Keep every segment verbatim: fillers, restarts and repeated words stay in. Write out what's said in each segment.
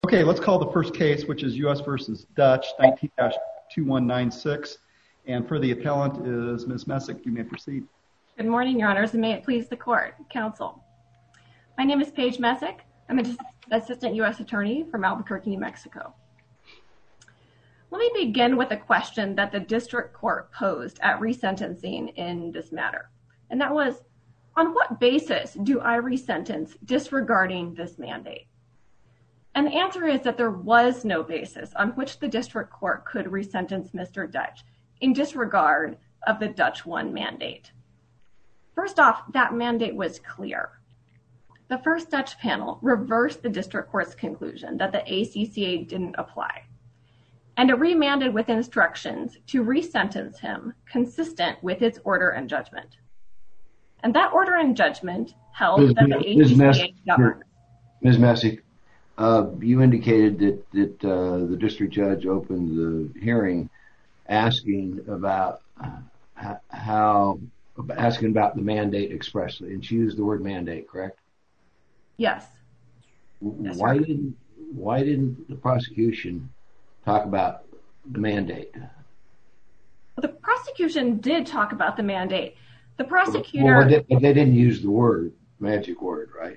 Okay, let's call the first case, which is U S versus Dutch, nineteen dash two one nine six. And for the appellant is Miz Messick. You may proceed. Good morning, Your Honors, and may it please the court, counsel. My name is Paige Messick. I'm an assistant U S attorney from Albuquerque, New Mexico. Let me begin with a question that the district court posed at resentencing in this matter. And that was, on what basis do I resentence disregarding this mandate? And the answer is that there was no basis on which the district court could resentence Mister Dutch in disregard of the Dutch one mandate. First off, that mandate was clear. The first Dutch panel reversed the district court's conclusion that the A C C A didn't apply, and it remanded with instructions to resentence him consistent with its order and judgment. And that order and judgment held Miz that the A C C A governed. Miz Messick, uh, you indicated that, that uh, the district judge opened the hearing asking about how, asking about the mandate expressly, and she used the word mandate, correct? Yes. Yes why sir. didn't Why didn't the prosecution talk about the mandate? The prosecution did talk about the mandate. The prosecutor... Well, they, they didn't use the word, magic word, right?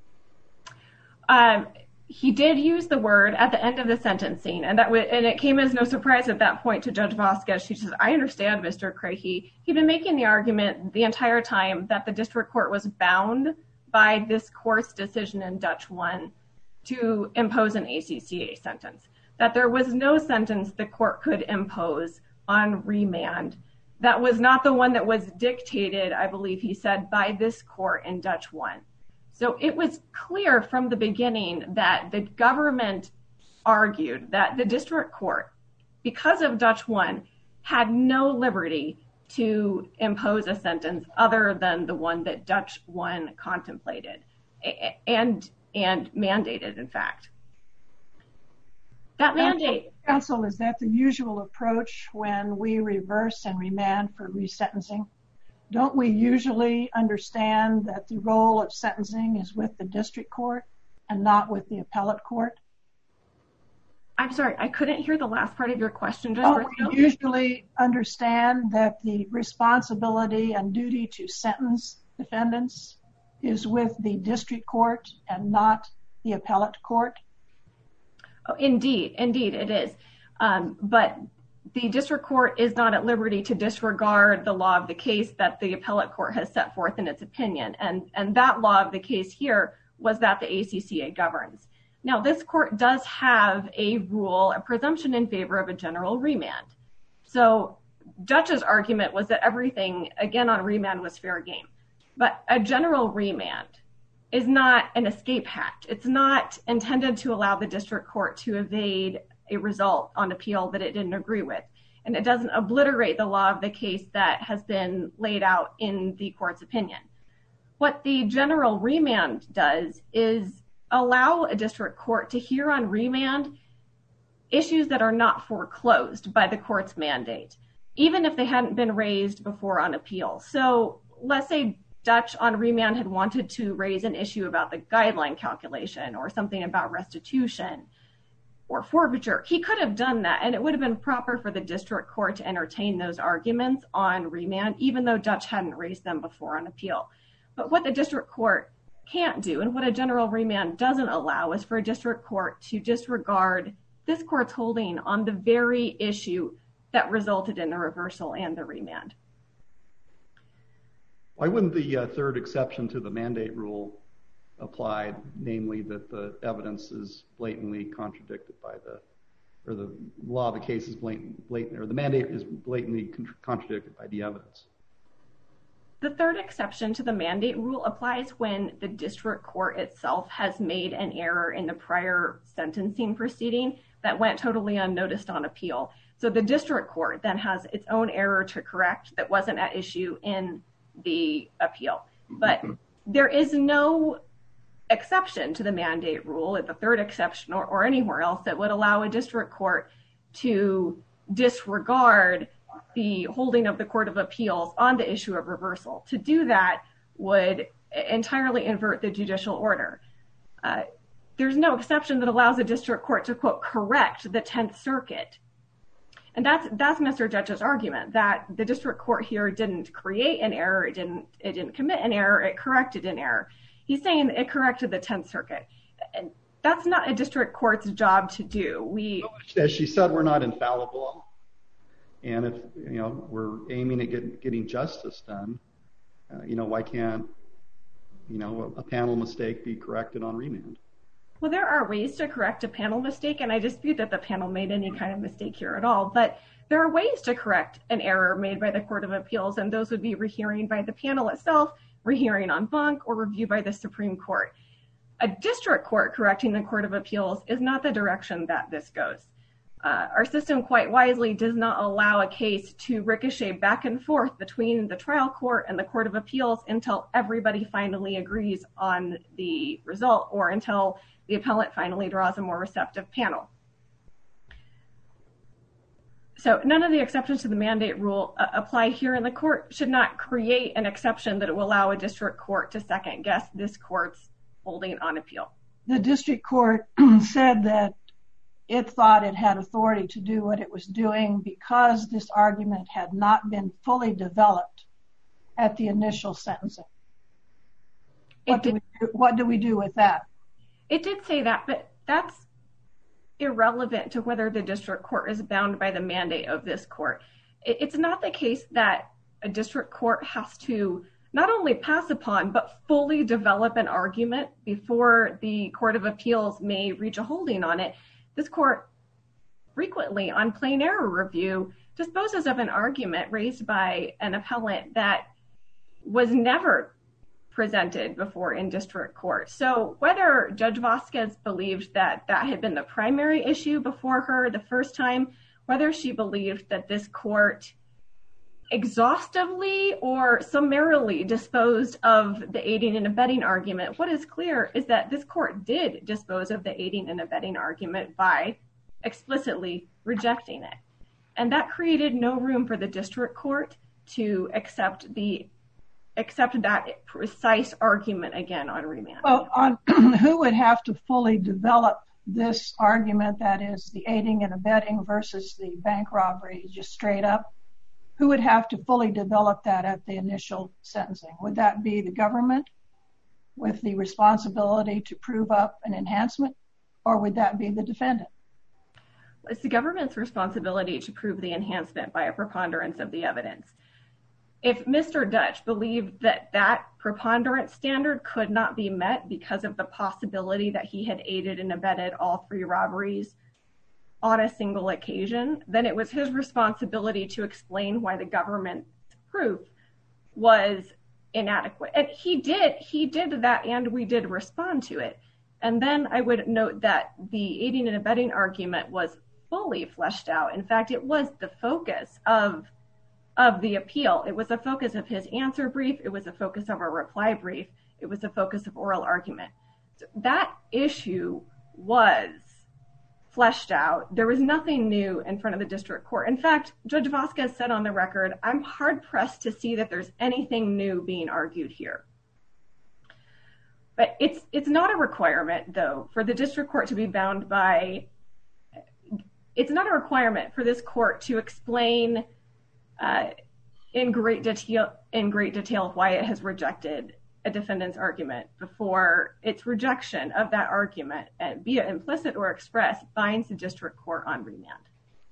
Um, he did use the word at the end of the sentencing, and that w- and it came as no surprise at that point to Judge Vasquez. She says, I understand, Mister Craigie. He'd been making the argument the entire time that the district court was bound by this court's decision in Dutch one to impose an A C C A sentence, that there was no sentence the court could impose on remand that was not the one that was dictated, I believe he said, by this court in Dutch one. So it was clear from the beginning that the government argued that the district court, because of Dutch one, had no liberty to impose a sentence other than the one that Dutch one contemplated and and mandated, in fact. That mandate... Counsel, is that the usual approach when we reverse and remand for resentencing? Don't we usually understand that the role of sentencing is with the district court and not with the appellate court? I'm sorry, I couldn't hear the last part of your question. Don't we usually understand that the responsibility and duty to sentence defendants is with the district court and not the appellate court? Oh, indeed, indeed it is. Um, but the district court is not at liberty to disregard the law of the case that the appellate court has set forth in its opinion. And, and that law of the case here was that the A C C A governs. Now, this court does have a rule, a presumption in favor of a general remand. So Dutch's argument was that everything, again, on remand was fair game. But a general remand is not an escape hatch. It's not intended to allow the district court to evade a result on appeal that it didn't agree with. And it doesn't obliterate the law of the case that has been laid out in the court's opinion. What the general remand does is allow a district court to hear on remand issues that are not foreclosed by the court's mandate, even if they hadn't been raised before on appeal. So let's say Dutch on remand had wanted to raise an issue about the guideline calculation or something about restitution or forfeiture. He could have done that, and it would have been proper for the district court to entertain those arguments on remand, even though Dutch hadn't raised them before on appeal. But what the district court can't do, and what a general remand doesn't allow, is for a district court to disregard this court's holding on the very issue that resulted in the reversal and the remand. Why wouldn't the uh, third exception to the mandate rule apply, namely that the evidence is blatantly contradicted by the, or the law of the case is blatant, blatant or the mandate is blatantly con- contradicted by the evidence? The third exception to the mandate rule applies when the district court itself has made an error in the prior sentencing proceeding that went totally unnoticed on appeal. So the district court then has its own error to correct that wasn't at issue in the appeal. But there is no exception to the mandate rule, at the third exception or, or anywhere else, that would allow a district court to disregard the holding of the Court of Appeals on the issue of reversal. To do that would entirely invert the judicial order. Uh, there's no exception that allows a district court to, quote, correct the Tenth Circuit. And that's that's Mister Judge's argument, that the district court here didn't create an error, it didn't it didn't commit an error, it corrected an error. He's saying it corrected the Tenth Circuit. And that's not a district court's job to do. We, as she said, we're not infallible. And if, you know, we're aiming at get, getting justice done, uh, you know, why can't, you know, a, a panel mistake be corrected on remand? Well, there are ways to correct a panel mistake, and I dispute that the panel made any kind of mistake here at all. But there are ways to correct an error made by the Court of Appeals, and those would be rehearing by the panel itself, rehearing en banc, or review by the Supreme Court. A district court correcting the Court of Appeals is not the direction that this goes. Uh, our system, quite wisely, does not allow a case to ricochet back and forth between the trial court and the Court of Appeals until everybody finally agrees on the result, or until the appellant finally draws a more receptive panel. So none of the exceptions to the mandate rule uh, apply here, and the court should not create an exception that it will allow a district court to second guess this court's holding on appeal. The district court said that it thought it had authority to do what it was doing because this argument had not been fully developed at the initial sentencing. What do we do, what do we do with that? It did say that, but that's irrelevant to whether the district court is bound by the mandate of this court. It's not the case that a district court has to not only pass upon, but fully develop an argument before the Court of Appeals may reach a holding on it. This court frequently, on plain error review, disposes of an argument raised by an appellant that was never presented before in district court. So whether Judge Vasquez believed that that had been the primary issue before her the first time, whether she believed that this court exhaustively or summarily disposed of the aiding and abetting argument, what is clear is that this court did dispose of the aiding and abetting argument by explicitly rejecting it. And that created no room for the district court to accept the accept that precise argument again on remand. Well, on who would have to fully develop this argument, that is the aiding and abetting versus the bank robbery, just straight up? Who would have to fully develop that at the initial sentencing? Would that be the government with the responsibility to prove up an enhancement, or would that be the defendant? It's the government's responsibility to prove the enhancement by a preponderance of the evidence. If Mister Dutch believed that that preponderance standard could not be met because of the possibility that he had aided and abetted all three robberies on a single occasion, then it was his responsibility to explain why the government's proof was inadequate. And he did, he did that, and we did respond to it. And then I would note that the aiding and abetting argument was fully fleshed out. In fact, it was the focus of, of the appeal. It was the focus of his answer brief. It was the focus of our reply brief. It was the focus of oral argument. So that issue was fleshed out. There was nothing new in front of the district court. In fact, Judge Vasquez said on the record, I'm hard pressed to see that there's anything new being argued here. But it's it's not a requirement, though, for the district court to be bound by, it's not a requirement for this court to explain uh, in great detail in great detail why it has rejected a defendant's argument before its rejection of that argument, and be it implicit or express, binds the district court on remand.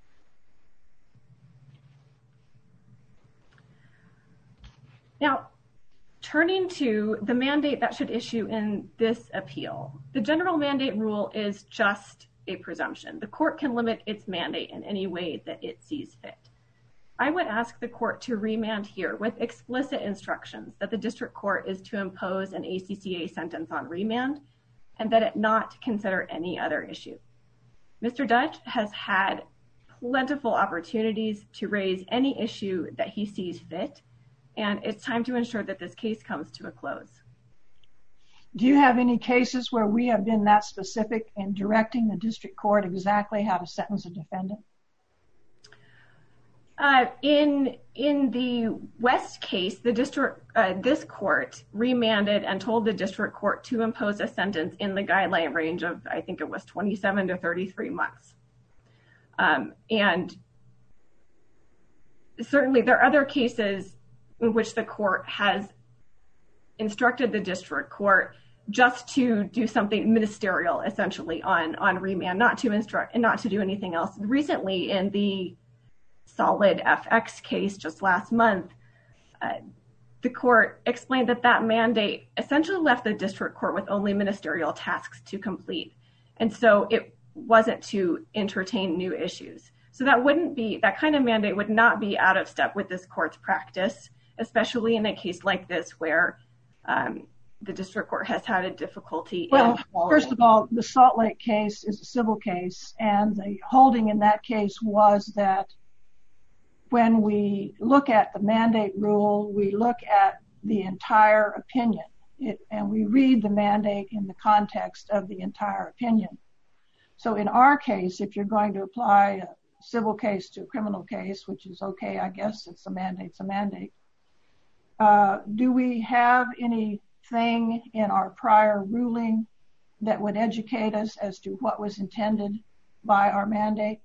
Now, turning to the mandate that should issue in this appeal, the general mandate rule is just a presumption. The court can limit its mandate in any way that it sees fit. I would ask the court to remand here with explicit instructions that the district court is to impose an A C C A sentence on remand and that it not consider any other issue. Mister Dutch has had plentiful opportunities to raise any issue that he sees fit, and it's time to ensure that this case comes to a close. Do you have any cases where we have been that specific in directing the district court exactly how to sentence a defendant? Uh, in in the West case, the district, uh, this court remanded and told the district court to impose a sentence in the guideline range of, I think it was twenty-seven to thirty-three months. Um, and certainly there are other cases in which the court has instructed the district court just to do something ministerial, essentially, on, on remand, not to instruct and not to do anything else. Recently, in the Solid F X case just last month, uh, the court explained that that mandate essentially left the district court with only ministerial tasks to complete. And so it wasn't to entertain new issues. So that wouldn't be, that kind of mandate would not be out of step with this court's practice, especially in a case like this where um, the district court has had a difficulty. Well, first of all, the Salt Lake case is a civil case, and the holding in that case was that when we look at the mandate rule, we look at the entire opinion, it, and we read the mandate in the context of the entire opinion. So in our case, if you're going to apply a civil case to a criminal case, which is okay, I guess it's a mandate, it's a mandate, uh, do we have anything in our prior ruling that would educate us as to what was intended by our mandate?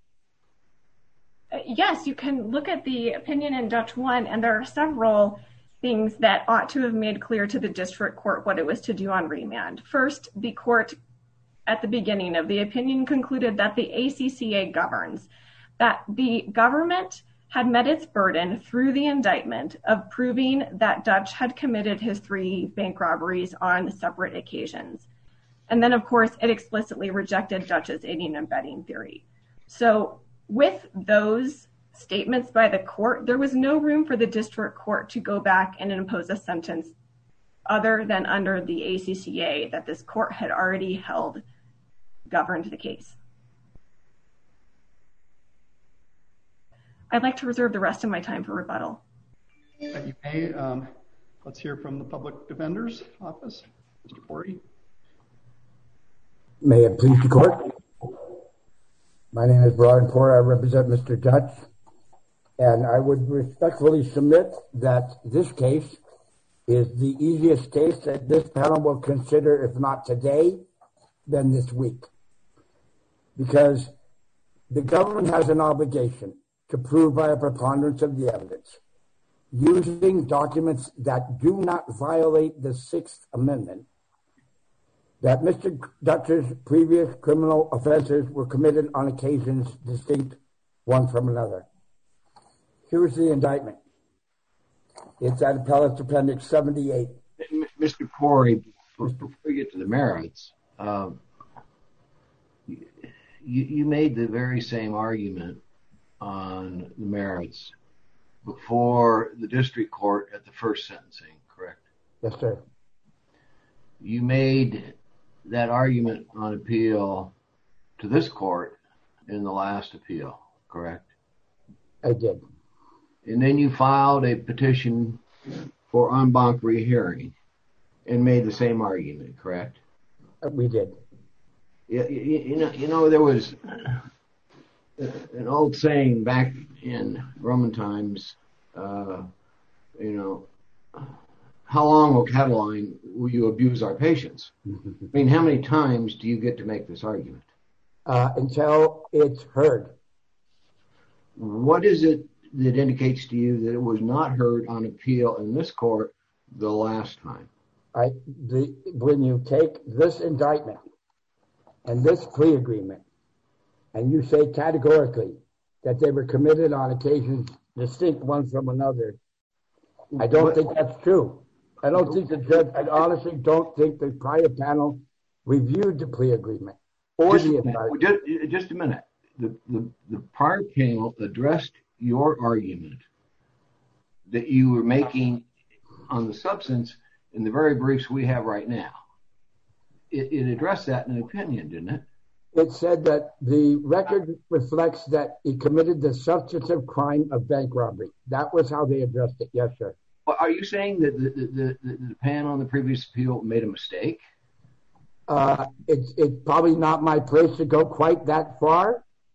Yes, you can look at the opinion in Dutch one, and there are several things that ought to have made clear to the district court what it was to do on remand. First, the court at the beginning of the opinion concluded that the A C C A governs, that the government had met its burden through the indictment of proving that Dutch had committed his three bank robberies on separate occasions. And then, of course, it explicitly rejected Dutch's aiding and abetting theory. So with those statements by the court, there was no room for the district court to go back and impose a sentence other than under the A C C A that this court had already held governed the case. I'd like to reserve the rest of my time for rebuttal. You may. Um, let's hear from the Public Defender's Office. Mister Corey. May it please the court. My name is Brian Porter. I represent Mister Dutch, and I would respectfully submit that this case is the easiest case that this panel will consider, if not today, then this week. Because the government has an obligation to prove by a preponderance of the evidence, using documents that do not violate the Sixth Amendment, that Mister Dutch's previous criminal offenses were committed on occasions distinct one from another. Here's the indictment. It's at Appellate Appendix seventy-eight. Mister Corey, before we get to the merits, um, you, you made the very same argument on the merits before the district court at the first sentencing, correct? Yes, sir. You made that argument on appeal to this court in the last appeal, correct? I did. And then you filed a petition for en banc rehearing and made the same argument, correct? We did. You, you, you know, you know, there was an old saying back in Roman times, uh, you know, how long, O Catiline, will you abuse our patience? I mean, how many times do you get to make this argument? Uh, until it's heard. What is it that indicates to you that it was not heard on appeal in this court the last time? I, the, when you take this indictment and this plea agreement, and you say categorically that they were committed on occasions distinct one from another, I don't but, think that's true. I don't think the judge, I honestly don't think the prior panel reviewed the plea agreement or just, the indictment. Just, just a minute. The, the, the prior panel addressed your argument that you were making on the substance in the very briefs we have right now. It, it addressed that in an opinion, didn't it? It said that the record reflects that he committed the substantive crime of bank robbery. That was how they addressed it. Yes, sir. Are you saying that the, the, the, the panel on the previous appeal made a mistake? Uh, it's, it's probably not my place to go quite that far,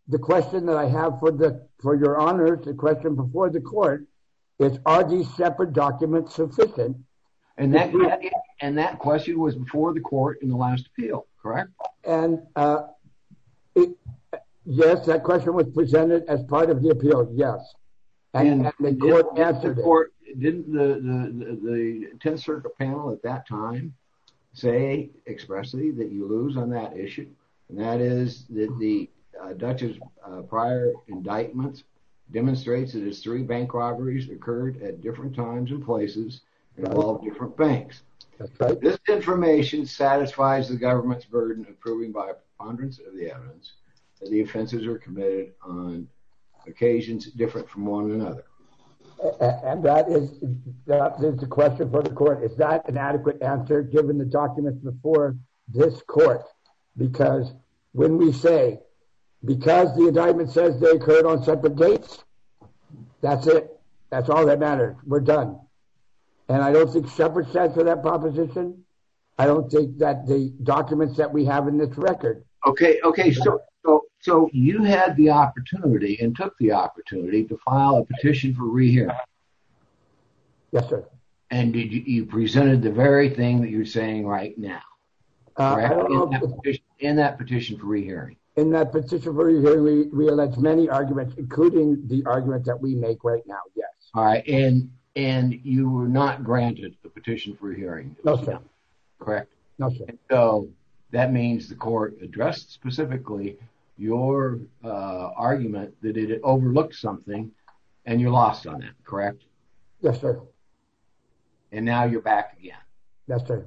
the question that I have for the for your honors, the question before the court is: are these separate documents sufficient? And that and that question was before the court in the last appeal, correct? And uh, it, yes, that question was presented as part of the appeal. Yes, and, and, and the court did, answered the court, it. Didn't the, the the Tenth Circuit panel at that time say expressly that you lose on that issue, and that is that the uh, Dutch's uh, prior indictments demonstrates that his three bank robberies occurred at different times and places, involved different banks. That's right. This information satisfies the government's burden of proving by a preponderance of the evidence that the offenses were committed on occasions different from one another. And that is that is the question for the court. Is that an adequate answer given the documents before this court? Because when we say, because the indictment says they occurred on separate dates, that's it. That's all that matters. We're done. And I don't think Shepard stands for that proposition. I don't think that the documents that we have in this record. Okay, okay. So, so, so you had the opportunity and took the opportunity to file a petition for rehearing. Yes, sir. And did you, you presented the very thing that you're saying right now, uh, correct? I don't know in, that petition, in that petition for rehearing. In that petition for rehearing, we, we allege many arguments, including the argument that we make right now. Yes. All right, and. And you were not granted the petition for hearing. No, sir. Correct? No, sir. And so that means the court addressed specifically your uh, argument that it overlooked something, and you lost on that, correct? Yes, sir. And now you're back again. Yes, sir.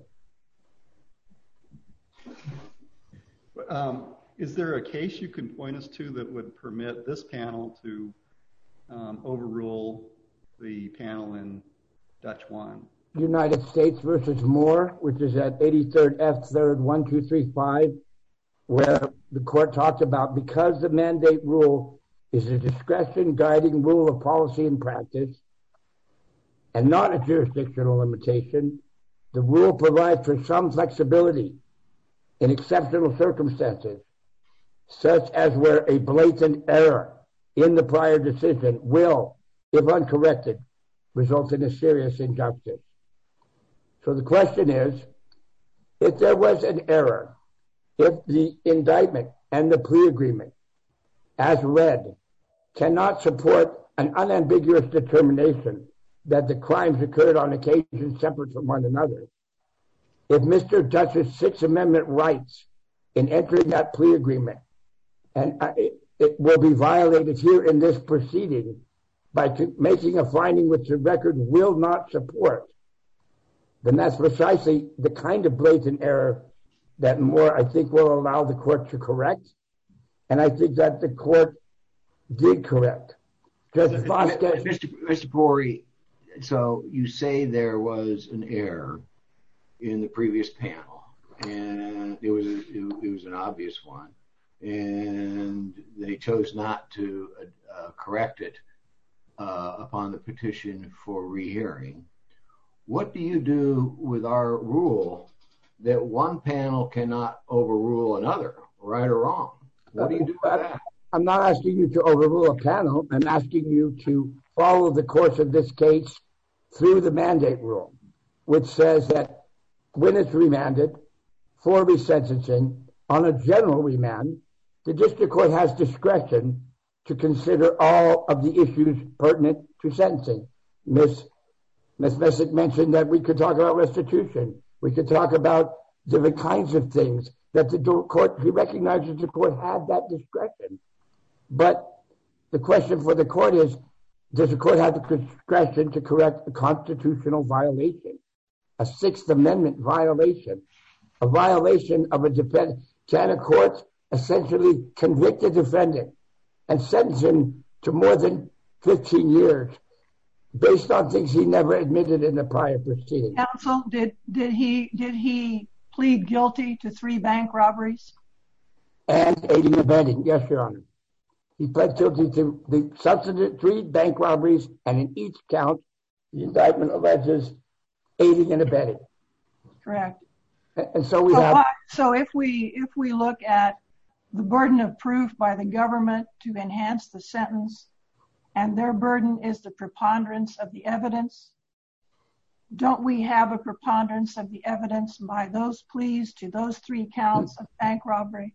Um, is there a case you can point us to that would permit this panel to um, overrule the panel in Dutch one? United States versus Moore, which is at eighty-third F third one two three five, where the court talked about because the mandate rule is a discretion guiding rule of policy and practice and not a jurisdictional limitation, the rule provides for some flexibility in exceptional circumstances, such as where a blatant error in the prior decision will, if uncorrected, result in a serious injustice. So the question is, if there was an error, if the indictment and the plea agreement, as read, cannot support an unambiguous determination that the crimes occurred on occasions separate from one another, if Mister Dutch's Sixth Amendment rights in entering that plea agreement, and it, it will be violated here in this proceeding, by t- making a finding which the record will not support, then that's precisely the kind of blatant error that Moore, I think, will allow the court to correct. And I think that the court did correct. Judge Vasquez. Mister Mister Pori, so you say there was an error in the previous panel, and it was a, it, it was an obvious one, and they chose not to uh, correct it Uh, upon the petition for rehearing. What do you do with our rule that one panel cannot overrule another, right or wrong? What do you do with that? I'm not asking you to overrule a panel. I'm asking you to follow the course of this case through the mandate rule, which says that when it's remanded for resentencing on a general remand, the district court has discretion to consider all of the issues pertinent to sentencing. Miz Miz Messick mentioned that we could talk about restitution. We could talk about different kinds of things that the court, he recognizes the court had that discretion. But the question for the court is, does the court have the discretion to correct a constitutional violation, a Sixth Amendment violation, a violation of a defendant? Can a court essentially convict a defendant and sentence him to more than fifteen years based on things he never admitted in the prior proceeding? Counsel, did did he did he plead guilty to three bank robberies? And aiding and abetting, yes, Your Honor. He pled guilty to the substantive three bank robberies, and in each count, the indictment alleges aiding and abetting. Correct. And, and so we so, have. Uh, so if we if we look at the burden of proof by the government to enhance the sentence, and their burden is the preponderance of the evidence? Don't we have a preponderance of the evidence by those pleas to those three counts of bank robbery?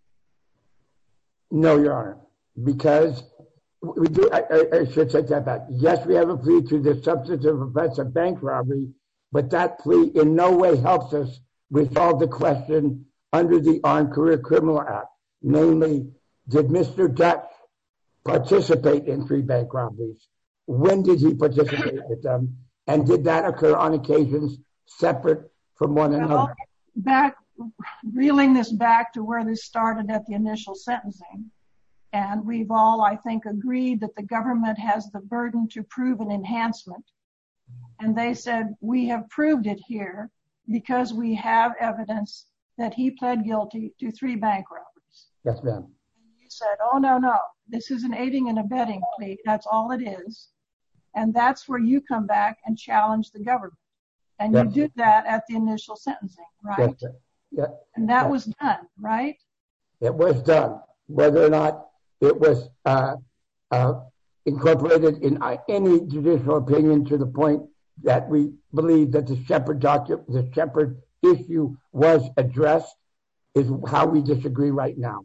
No, Your Honor, because we do. I, I, I should take that back. Yes, we have a plea to the substantive offense of bank robbery, but that plea in no way helps us resolve the question under the Armed Career Criminal Act. Namely, did Mister Dutch participate in three bank robberies? When did he participate with them? And did that occur on occasions separate from one another? Well, back, reeling this back to where this started at the initial sentencing, and we've all, I think, agreed that the government has the burden to prove an enhancement. And they said, we have proved it here because we have evidence that he pled guilty to three bank robberies. Yes, ma'am. And you said, oh, no, no, this is an aiding and abetting plea. That's all it is. And that's where you come back and challenge the government. And yes. You did that at the initial sentencing, right? Yes, yeah. And that yes. was done, right? It was done. Whether or not it was uh, uh, incorporated in uh, any judicial opinion to the point that we believe that the Shepard document, the Shepard issue was addressed is how we disagree right now.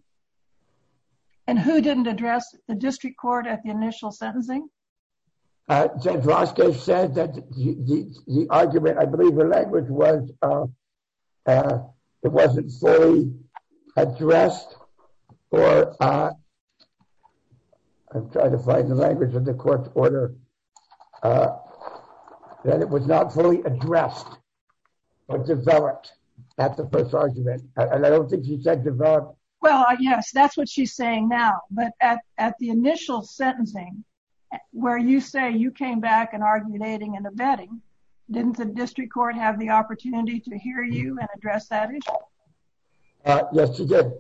And who didn't address the district court at the initial sentencing? Uh, Judge Vasquez said that the, the, the argument, I believe the language was, uh, uh, it wasn't fully addressed, or uh, I'm trying to find the language of the court's order, uh, that it was not fully addressed or developed at the first argument. And I don't think she said developed. Well, uh, yes, that's what she's saying now. But at, at the initial sentencing, where you say you came back and argued aiding and abetting, didn't the district court have the opportunity to hear you and address that issue? Uh, yes, she did.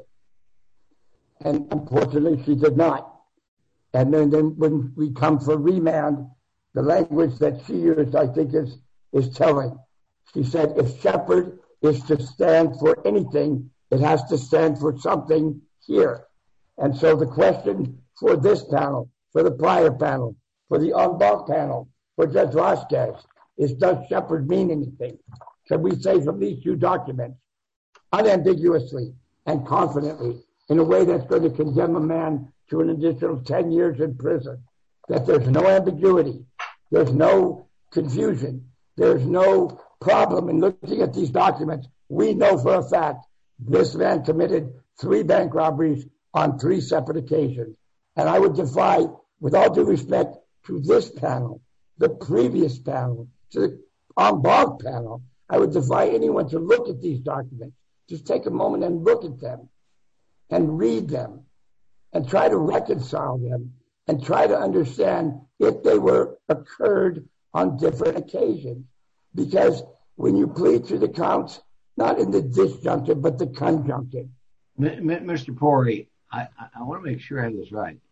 And unfortunately, she did not. And then, then when we come for remand, the language that she used, I think, is, is telling. She said, if Shepard is to stand for anything, it has to stand for something here. And so the question for this panel, for the prior panel, for the en banc panel, for Judge Vasquez, is does Shepard mean anything? Can we say from these two documents, unambiguously and confidently, in a way that's going to condemn a man to an additional ten years in prison, that there's no ambiguity, there's no confusion, there's no problem in looking at these documents? We know for a fact this man committed three bank robberies on three separate occasions. And I would defy, with all due respect to this panel, the previous panel, to the en banc panel, I would defy anyone to look at these documents. Just take a moment and look at them and read them and try to reconcile them and try to understand if they were occurred on different occasions. Because when you plead to the counts, not in the disjunctive, but the conjunctive. Mister Pori, I, I want to make sure I have this right.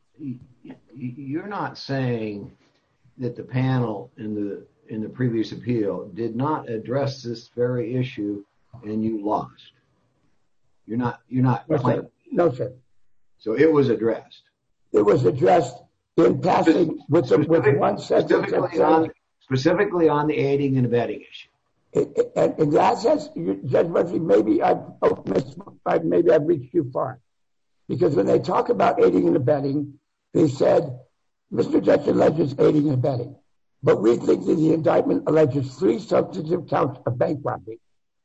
You're not saying that the panel in the in the previous appeal did not address this very issue and you lost. You're not you're not no, sir. No, sir. So it was addressed. It was addressed in passing with, the, with one sentence. Specifically on, specifically on the aiding and abetting issue. It, it, and in that sense, Judge Murphy, maybe I've, oh, maybe I've reached too far. Because when they talk about aiding and abetting, they said, Mister Dutch alleges aiding and abetting. But we think that the indictment alleges three substantive counts of bank robbery.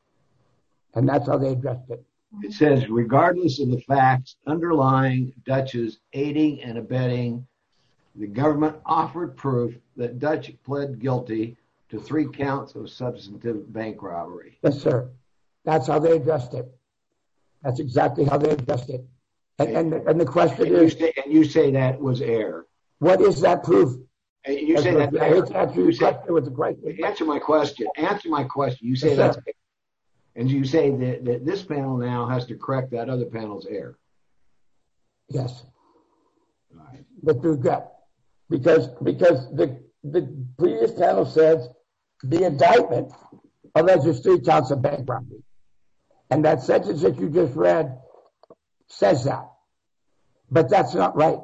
And that's how they addressed it. It says, regardless of the facts underlying Dutch's aiding and abetting, the government offered proof that Dutch pled guilty to three counts of substantive bank robbery. Yes, sir. That's how they addressed it. That's exactly how they addressed it. And, and, and the question and is... You say, and you say that was error. What is that proof? And you say that... I hate to answer your question with the question. Answer my question. Answer my question. You say yes, that's error. And you say that, that this panel now has to correct that other panel's error. Yes. All right. With regret. Because, because the, the previous panel says the indictment alleges three counts of bank robbery. And that sentence that you just read says that. but that's not right.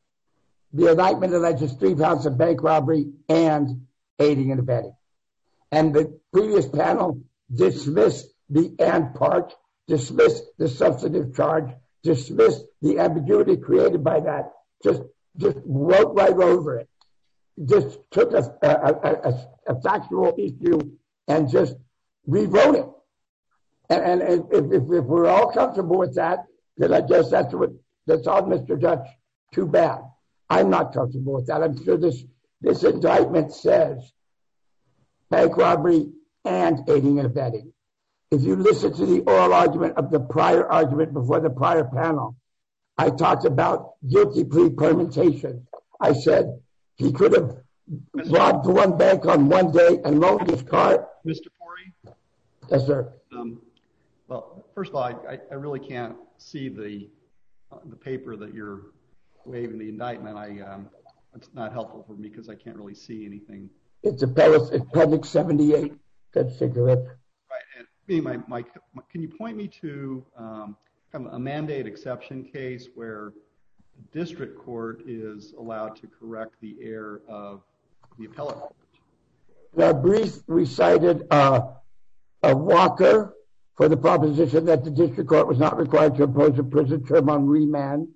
The indictment alleges three counts of bank robbery and aiding and abetting. And the previous panel dismissed the and part, dismissed the substantive charge, dismissed the ambiguity created by that, just just wrote right over it. Just took a, a, a, a factual issue and just rewrote it. And, and if, if, if we're all comfortable with that, then I guess that's what that's on Mister Dutch. Too bad. I'm not comfortable with that. I'm sure this this indictment says bank robbery and aiding and abetting. If you listen to the oral argument of the prior argument before the prior panel, I talked about guilty plea permutation. I said he could have robbed one bank on one day and loaned his car. Mister Pori? Yes, sir. Um, well, first of all, I, I really can't see the uh, the paper that you're waiving the indictment. I um, it's not helpful for me because I can't really see anything. It's appendix seventy-eight. That's cigarette. Right. And my, my, my, can you point me to um, kind of a mandate exception case where the district court is allowed to correct the error of the appellate court? In our brief, we cited uh, a Walker for the proposition that the district court was not required to impose a prison term on remand.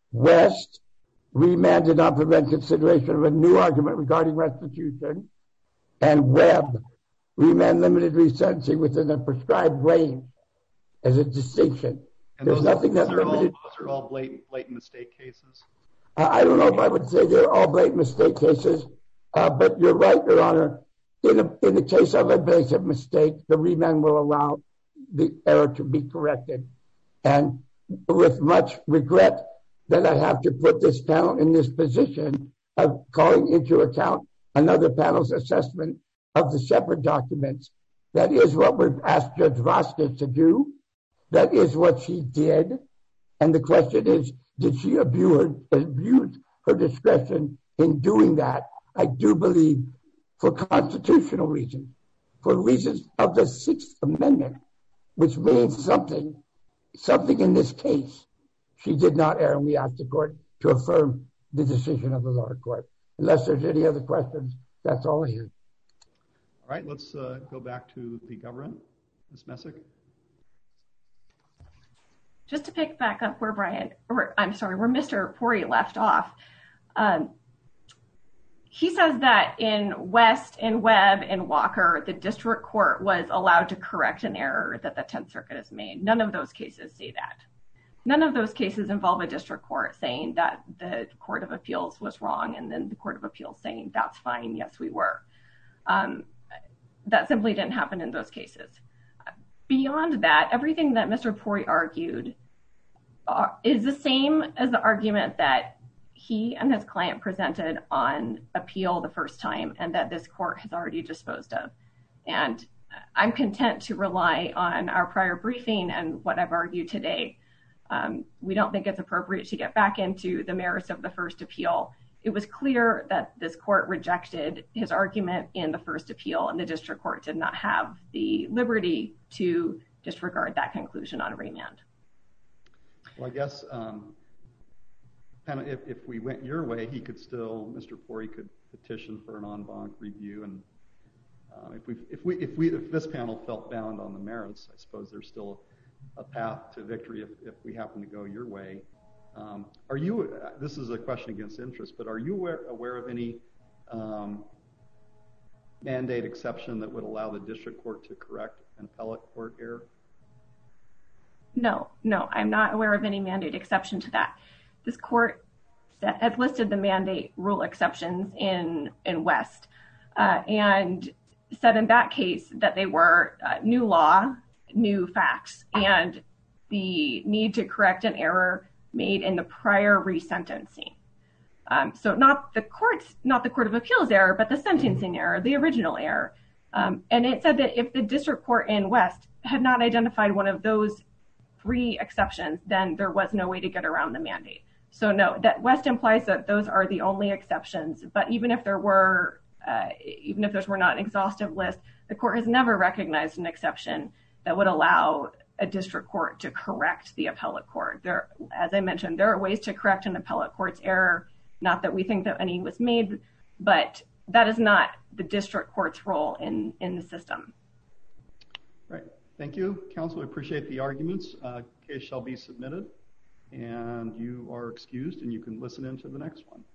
West, remand did not prevent consideration of a new argument regarding restitution. And Webb, remand limited resentencing within the prescribed range as a distinction. And There's those, nothing those that are limited. All, those are all blatant, blatant mistake cases? Uh, I don't know if I would say they're all blatant mistake cases, uh, but you're right, Your Honor. In, a, in the case of a blatant mistake, the remand will allow the error to be corrected. And with much regret that I have to put this panel in this position of calling into account another panel's assessment of the Shepard documents. That is what we've asked Judge Vasquez to do. That is what she did. And the question is, did she abuse her, abuse her discretion in doing that? I do believe for constitutional reasons, for reasons of the Sixth Amendment, which means something, something in this case. She did not err, and we asked the court to affirm the decision of the lower court. Unless there's any other questions, that's all I have. All right, let's uh, go back to the government. Miz Messick. Just to pick back up where Brian, or I'm sorry, where Mister Pori left off, um, he says that in West, in Webb, and Walker, the district court was allowed to correct an error that the Tenth Circuit has made. None of those cases say that. None of those cases involve a district court saying that the Court of Appeals was wrong and then the Court of Appeals saying, that's fine, yes, we were. Um, that simply didn't happen in those cases. Beyond that, everything that Mister Pori argued uh, is the same as the argument that he and his client presented on appeal the first time and that this court has already disposed of. And I'm content to rely on our prior briefing and what I've argued today. Um, we don't think it's appropriate to get back into the merits of the first appeal. It was clear that this court rejected his argument in the first appeal, and the district court did not have the liberty to disregard that conclusion on remand. Well, I guess um, kind of if, if we went your way, he could still, Mister Pori could petition for an en banc review, and uh, if we if we if we if this panel felt bound on the merits, I suppose there's still a path to victory if, if we happen to go your way. Um, are you, uh, this is a question against interest, but are you aware, aware of any um, mandate exception that would allow the district court to correct an appellate court error? No, no, I'm not aware of any mandate exception to that. This court has listed the mandate rule exceptions in, in West uh, and said in that case that they were uh, new law, new facts, and the need to correct an error made in the prior resentencing. Um, so not the court's, not the Court of Appeals error, but the sentencing error, the original error. Um, and it said that if the district court in West had not identified one of those three exceptions, then there was no way to get around the mandate. So no, that West implies that those are the only exceptions. But even if there were, uh, even if those were not an exhaustive list, the court has never recognized an exception that would allow a district court to correct the appellate court. There, as I mentioned, there are ways to correct an appellate court's error. Not that we think that any was made, but that is not the district court's role in, in the system. Right. Thank you, counsel. I appreciate the arguments. Uh, case shall be submitted, and you are excused, and you can listen into the next one.